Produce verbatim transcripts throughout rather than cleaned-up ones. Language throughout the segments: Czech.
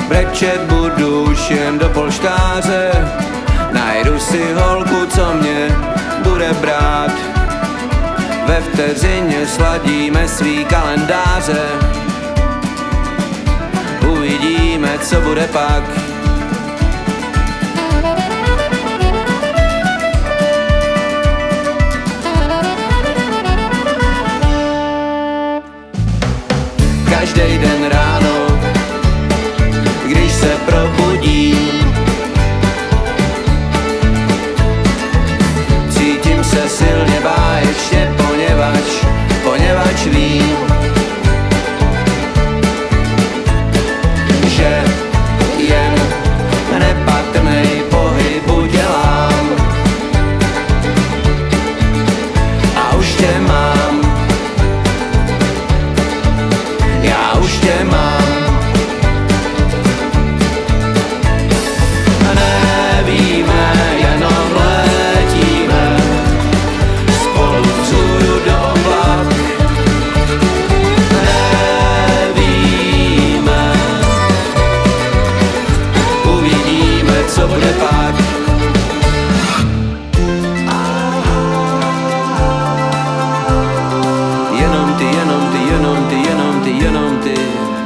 Brečet budu už jen do polštáře, najdu si holku, co mě bude brát. Ve vteřině sladíme svý kalendáře, uvidíme, co bude pak. Každý den ráno, když se probudím, cítím se silně báječně, poněvadž, poněvadž vím, že jen nepatrnej pohybu dělám. A už tě mám, já už tě mám. Nevíme, jenom letíme spolu vzhůru do oblak. Nevíme, uvidíme, co bude pak. Jenom ty, jenom ty, jenom ty, jenom ty, jenom ty.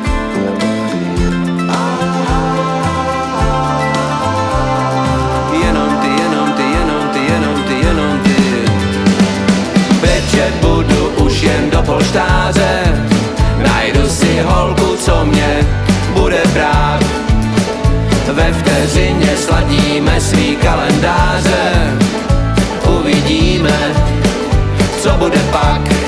Jenom ty, jenom ty, jenom ty, jenom ty, jenom ty. Brečet budu už jen do polštáře, najdu si holku, co mě bude brát. Ve vteřině sladíme svý kalendáře, uvidíme, co bude pak.